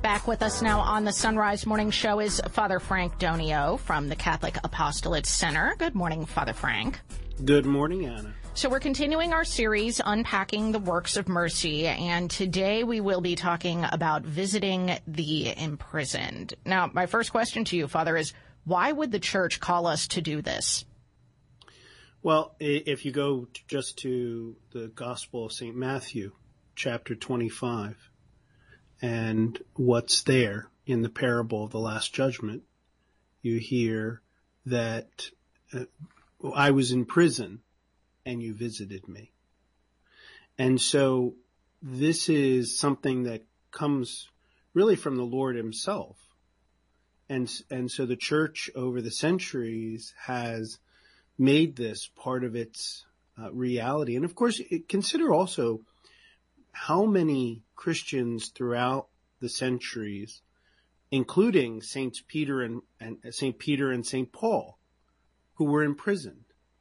Back with us now on the Sunrise Morning Show is Father Frank Donio from the Catholic Apostolate Center. Good morning, Father Frank. Good morning, Anna. So we're continuing our series, Unpacking the Works of Mercy, and today we will be talking about visiting the imprisoned. Now, my first question to you, Father, is why would the Church call us to do this? Well, if you go just to the Gospel of St. Matthew, chapter 25, and what's there in the parable of the Last Judgment, you hear that I was in prison and you visited me. And so this is something that comes really from the Lord himself. And so the Church over the centuries has made this part of its reality. And of course, consider also how many Christians throughout the centuries, including Saints Peter and St. Paul, who were imprisoned.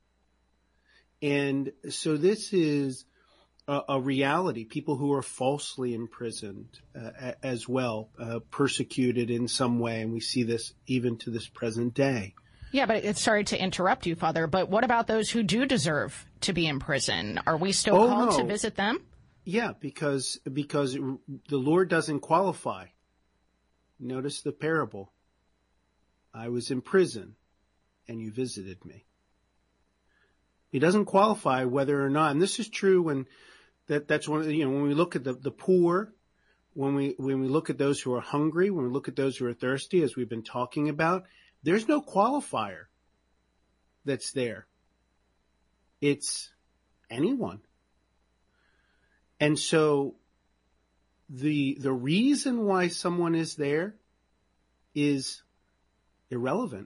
And so this is a reality. People who are falsely imprisoned as well, persecuted in some way. And we see this even to this present day. Yeah, but sorry to interrupt you, Father, but what about those who do deserve to be in prison? Are we still called to visit them? Yeah, because the Lord doesn't qualify. Notice the parable. I was in prison and you visited me. He doesn't qualify whether or not, and this is true when that's one, when we look at the poor, when we look at those who are hungry, when we look at those who are thirsty, as we've been talking about, there's no qualifier that's there. It's anyone. And so the reason why someone is there is irrelevant.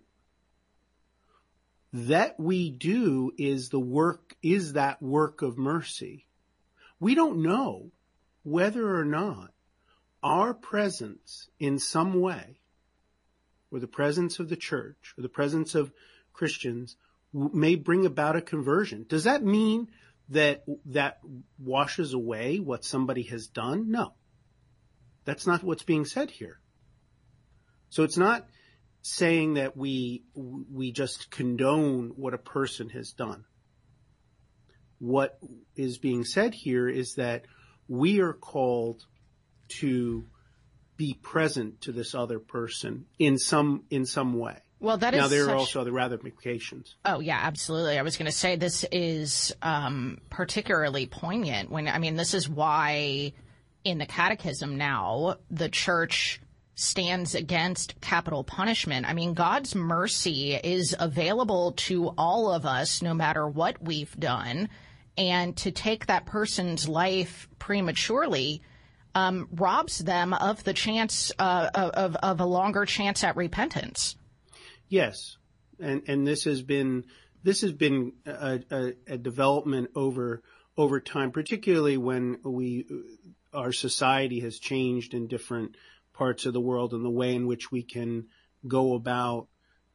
That we do is that work of mercy. We don't know whether or not our presence in some way, or the presence of the Church, or the presence of Christians, may bring about a conversion. Does that mean that washes away what somebody has done? No. That's not what's being said here. So it's not saying that we just condone what a person has done. What is being said here is that we are called to be present to this other person in some way. Well, that is now, there are also other ramifications. Oh, yeah, absolutely. I was going to say this is particularly poignant this is why in the Catechism now the Church stands against capital punishment. God's mercy is available to all of us no matter what we've done. And to take that person's life prematurely robs them of the chance of a longer chance at repentance. Yes, and this has been a development over time, particularly when our society has changed in different parts of the world, and the way in which we can go about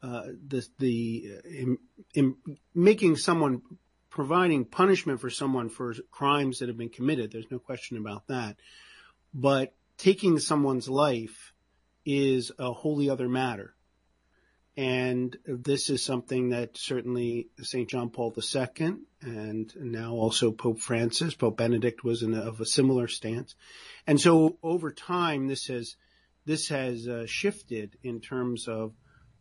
providing punishment for someone for crimes that have been committed. There's no question about that. But taking someone's life is a wholly other matter. And this is something that certainly St. John Paul II and now also Pope Francis, Pope Benedict was of a similar stance. And so over time, this has shifted in terms of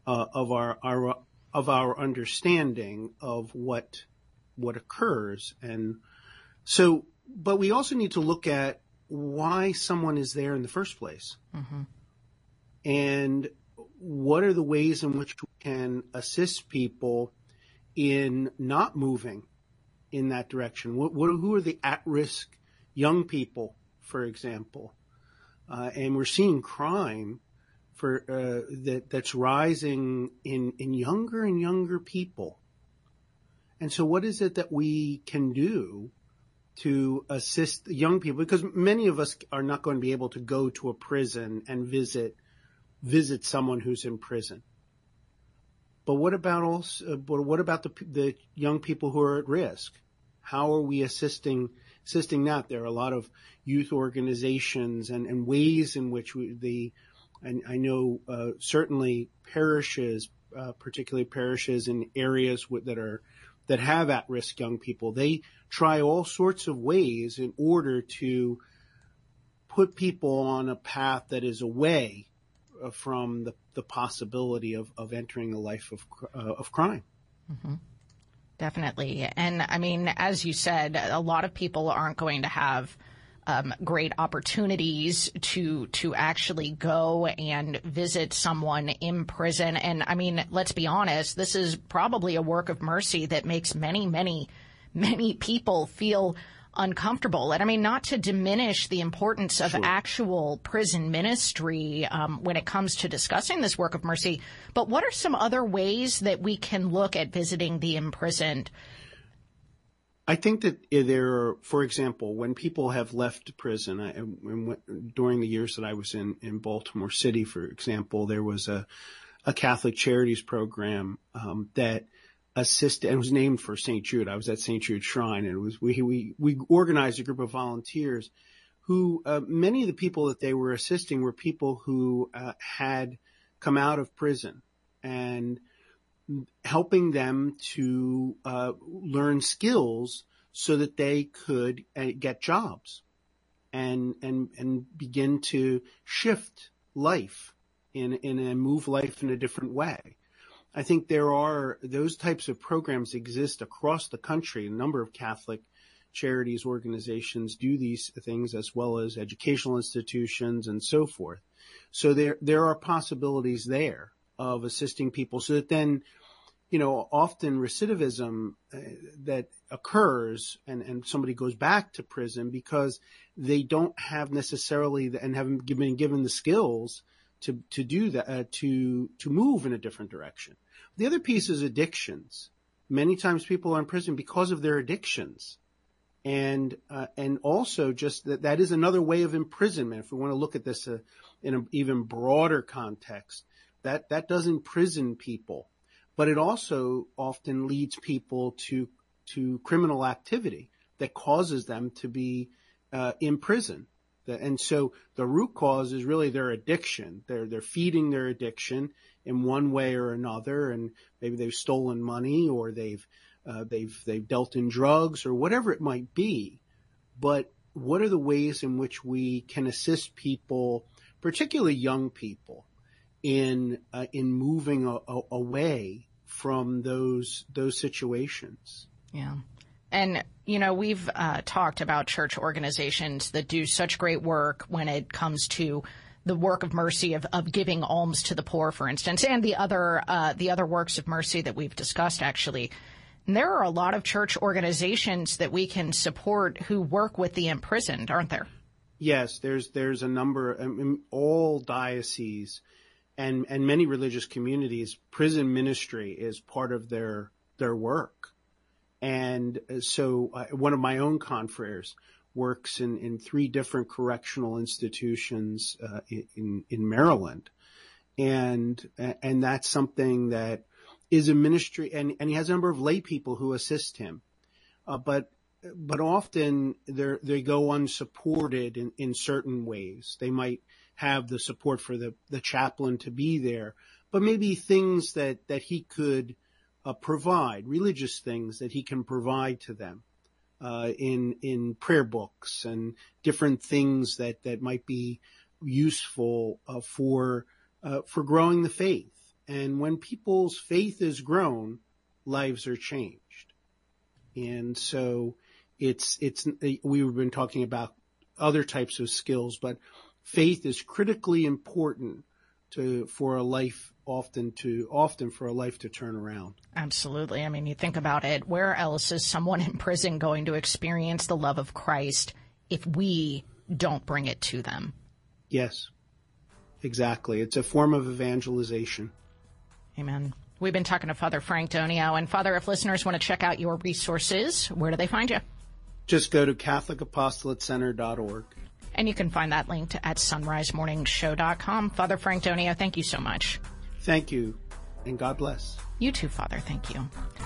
our understanding of what occurs. And so, but we also need to look at why someone is there in the first place. Mm-hmm. And what are the ways in which we can assist people in not moving in that direction? Who are the at-risk young people, for example? And we're seeing crime that's rising in younger and younger people. And so what is it that we can do to assist young people? Because many of us are not going to be able to go to a prison and visit someone who's in prison. But what about the young people who are at risk? How are we assisting assisting that. There are a lot of youth organizations and ways in which I know certainly parishes, particularly parishes in areas that have at-risk young people, they try all sorts of ways in order to put people on a path that is away from the possibility of entering a life of crime. Mm-hmm. Definitely. And I mean, as you said, a lot of people aren't going to have great opportunities to actually go and visit someone in prison. And I mean, let's be honest, this is probably a work of mercy that makes many, many, many people feel uncomfortable. And I mean, not to diminish the importance of actual prison ministry when it comes to discussing this work of mercy, but what are some other ways that we can look at visiting the imprisoned? I think that there are, for example, when people have left prison, during the years that I was in Baltimore City, for example, there was a Catholic Charities program that assisted, and it was named for St. Jude. I was at St. Jude Shrine, and it was we organized a group of volunteers who many of the people that they were assisting were people who had come out of prison, and helping them to learn skills so that they could get jobs and begin to shift life and move life in a different way. I think there are those types of programs exist across the country. A number of Catholic charities organizations do these things, as well as educational institutions and so forth. So there are possibilities there of assisting people so that then, often recidivism that occurs and somebody goes back to prison because they don't have necessarily and haven't been given the skills to do that, to move in a different direction. The other piece is addictions. Many times people are in prison because of their addictions. And also just that is another way of imprisonment. If we want to look at this in an even broader context, that does imprison people, but it also often leads people to criminal activity that causes them to be in prison. And so the root cause is really their addiction. They're feeding their addiction in one way or another, and maybe they've stolen money or they've dealt in drugs or whatever it might be. But what are the ways in which we can assist people, particularly young people, in moving away from those situations? Yeah. And, we've talked about church organizations that do such great work when it comes to the work of mercy of giving alms to the poor, for instance, and the other works of mercy that we've discussed, actually. And there are a lot of church organizations that we can support who work with the imprisoned, aren't there? Yes, there's a number in all dioceses and many religious communities. Prison ministry is part of their work. And so one of my own confreres works in 3 different correctional institutions in Maryland. And that's something that is a ministry, and he has a number of lay people who assist him. But often they go unsupported in certain ways. They might have the support for the chaplain to be there, but maybe things that he could provide, religious things that he can provide to them in prayer books and different things that might be useful for growing the faith. And when people's faith is grown, lives are changed. And so we've been talking about other types of skills, but faith is critically important for a life often for a life to turn around. Absolutely. I mean, you think about it, where else is someone in prison going to experience the love of Christ if we don't bring it to them? Yes, exactly. It's a form of evangelization. Amen. We've been talking to Father Frank Donio. And Father, if listeners want to check out your resources, where do they find you? Just go to CatholicApostolatecenter.org. And you can find that linked at sunrisemorningshow.com. Father Frank Donio, thank you so much. Thank you, and God bless. You too, Father. Thank you.